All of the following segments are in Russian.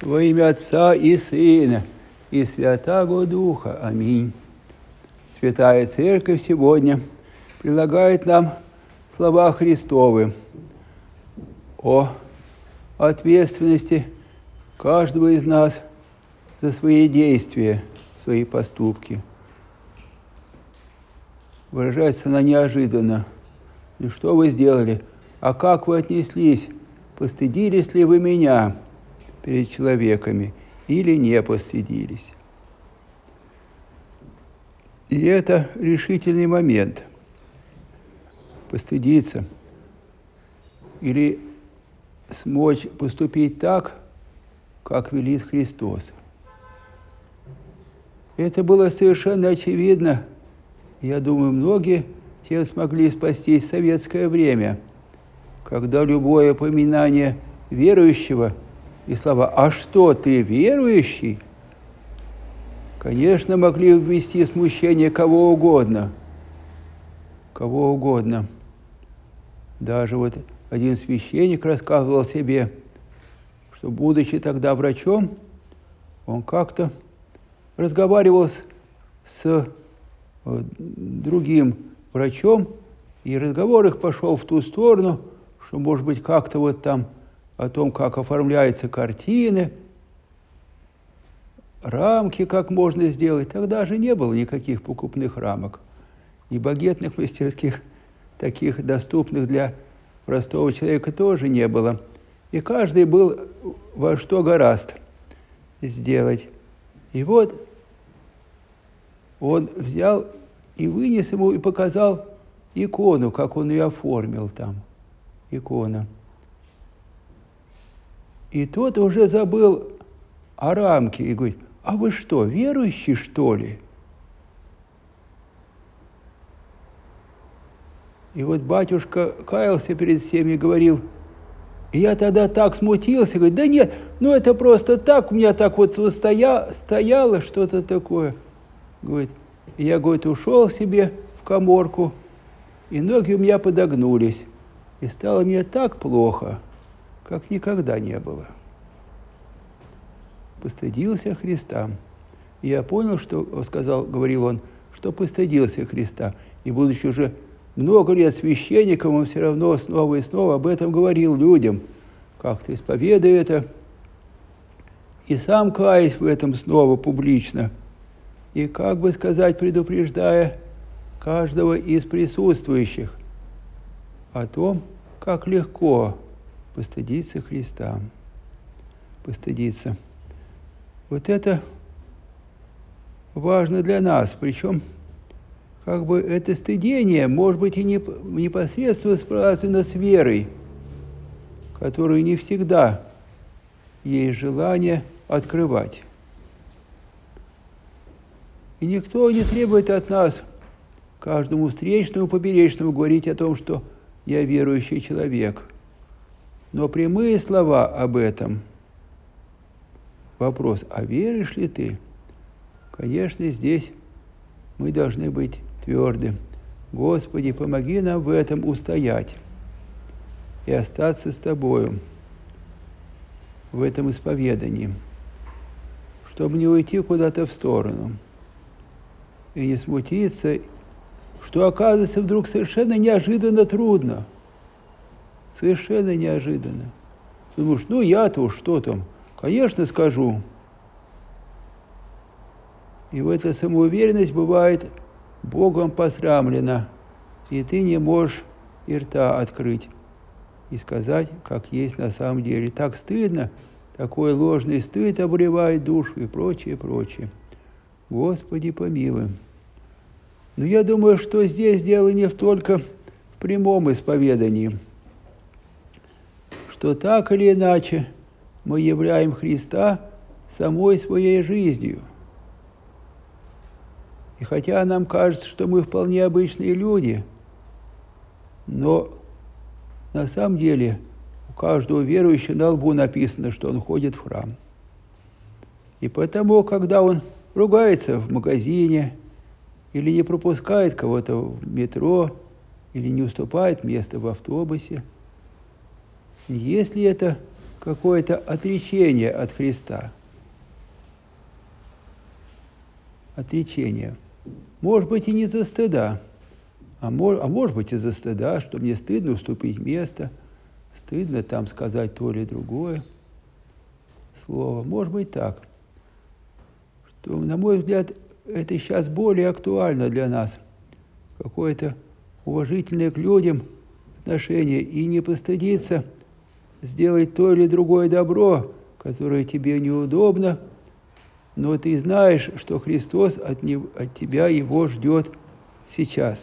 Во имя Отца и Сына и Святаго Духа. Аминь. Святая Церковь сегодня предлагает нам слова Христовы о ответственности каждого из нас за свои действия, свои поступки. Выражается она неожиданно. И что вы сделали? А как вы отнеслись? Постыдились ли вы меня перед человеками или не постыдились? И это решительный момент. Постыдиться или смочь поступить так, как велит Христос. Это было совершенно очевидно. Я думаю, многие тем смогли спастись в советское время, когда любое упоминание верующего и слова «А что, ты верующий?» конечно, могли ввести в смущение кого угодно. Кого угодно. Даже вот один священник рассказывал себе, что, будучи тогда врачом, он как-то разговаривал с другим врачом, и разговор их пошел в ту сторону, что, может быть, как-то вот там о том, как оформляются картины, рамки, как можно сделать. Тогда же не было никаких покупных рамок и багетных мастерских, таких доступных для простого человека, тоже не было. И каждый был во что горазд сделать. И вот он взял и вынес ему, и показал икону, как он ее оформил там. Икона. И тот уже забыл о рамке и говорит: а вы что, верующий, что ли? И вот батюшка каялся перед всеми и говорил, и я тогда так смутился, говорит: да нет, ну это просто так, у меня так вот стояло что-то такое. Говорит, и я, говорит, ушел себе в каморку, и ноги у меня подогнулись, и стало мне так плохо, как никогда не было. Постыдился Христа. И я понял, что, говорил он, что постыдился Христа. И будучи уже много лет священником, он все равно снова и снова об этом говорил людям, как-то исповедуя это, и сам каясь в этом снова публично, и, как бы сказать, предупреждая каждого из присутствующих о том, как легко постыдиться Христа. Постыдиться. Вот это важно для нас, причем как бы это стыдение может быть и непосредственно связано с верой, которую не всегда есть желание открывать. И никто не требует от нас, каждому встречному, поперечному, говорить о том, что я верующий человек. Но прямые слова об этом, вопрос, а веришь ли ты? Конечно, здесь мы должны быть тверды. Господи, помоги нам в этом устоять и остаться с Тобою в этом исповедании, чтобы не уйти куда-то в сторону и не смутиться, что оказывается вдруг совершенно неожиданно трудно. Совершенно неожиданно. Думаешь, ну я-то уж что там, конечно, скажу. И в эта самоуверенность бывает Богом посрамлена, и ты не можешь и рта открыть и сказать, как есть на самом деле. Так стыдно, такой ложный стыд обуревает душу и прочее, прочее. Господи, помилуй. Но я думаю, что здесь дело не только в прямом исповедании, что так или иначе мы являем Христа самой своей жизнью. И хотя нам кажется, что мы вполне обычные люди, но на самом деле у каждого верующего на лбу написано, что он ходит в храм. И потому, когда он ругается в магазине, или не пропускает кого-то в метро, или не уступает место в автобусе, если это какое-то отречение от Христа. Отречение. Может быть, и не за стыда, а может быть, и за стыда, что мне стыдно уступить место, стыдно там сказать то или другое слово. Может быть, так. Что, на мой взгляд, это сейчас более актуально для нас. Какое-то уважительное к людям отношение и не постыдиться сделать то или другое добро, которое тебе неудобно, но ты знаешь, что Христос от тебя его ждет сейчас.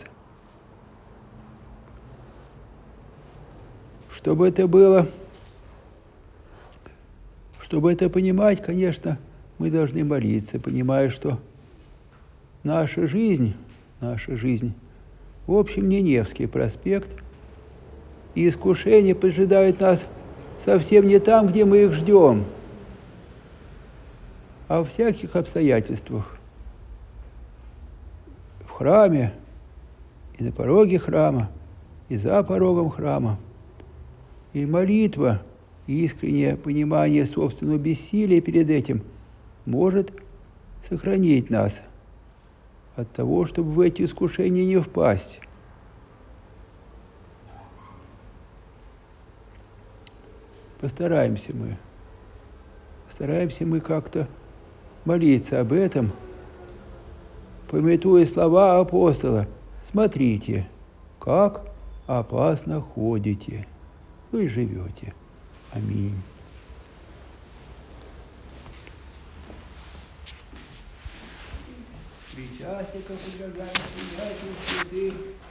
Чтобы это было, чтобы это понимать, конечно, мы должны молиться, понимая, что наша жизнь, в общем, не Невский проспект, и искушение поджидает нас совсем не там, где мы их ждем, а в всяких обстоятельствах. В храме, и на пороге храма, и за порогом храма. И молитва, и искреннее понимание собственного бессилия перед этим может сохранить нас от того, чтобы в эти искушения не впасть. Постараемся мы как-то молиться об этом, памятуя слова апостола: «Смотрите, как опасно ходите, вы живете». Аминь. Причастников предлагаем принятию святых